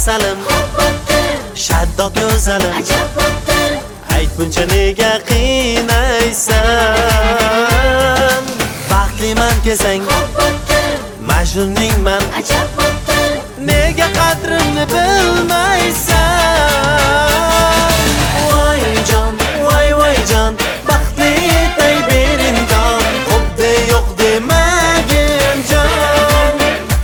asalim shaddod go'zalim ajab bo'pti aytguncha nega qiynaysan baxtliman desang majnuningman ajab bo'pti nega qadrimni bilmaysan voy jon voy jon baxtli etay berindon xuddi yo'q demagin jon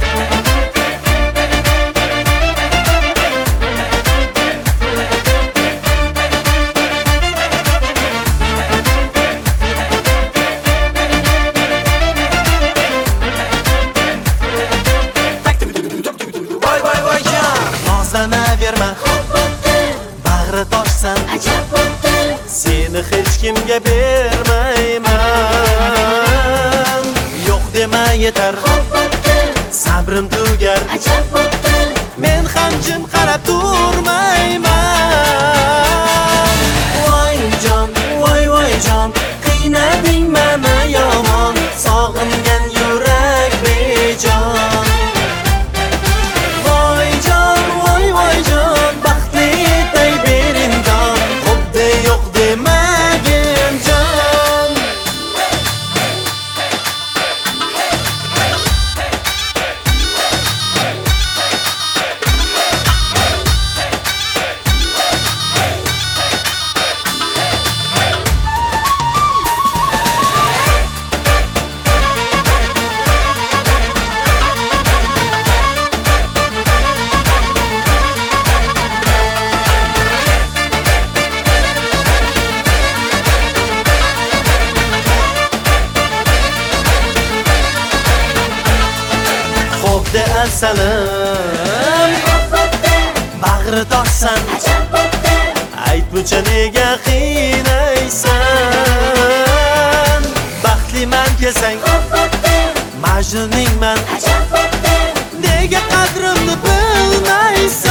voy jon nozlanaverma bag'ri toshsan ajab bo'pti seni hech kimga bermayman yo'q dema yetar sabrim tugar ajab bo'pti men ham jim qarab turmayman voy jon qiynading meni yomon sog'ingan yurak bejon voy jon baxtli etay berindon xuddi yo'q demagin jon xuddi asalim bag'ri toshsan ajab bo'pti aytguncha nega qiynaysan baxtliman desang majnuningman ajab bo'pti nega qadrimni bilmaysan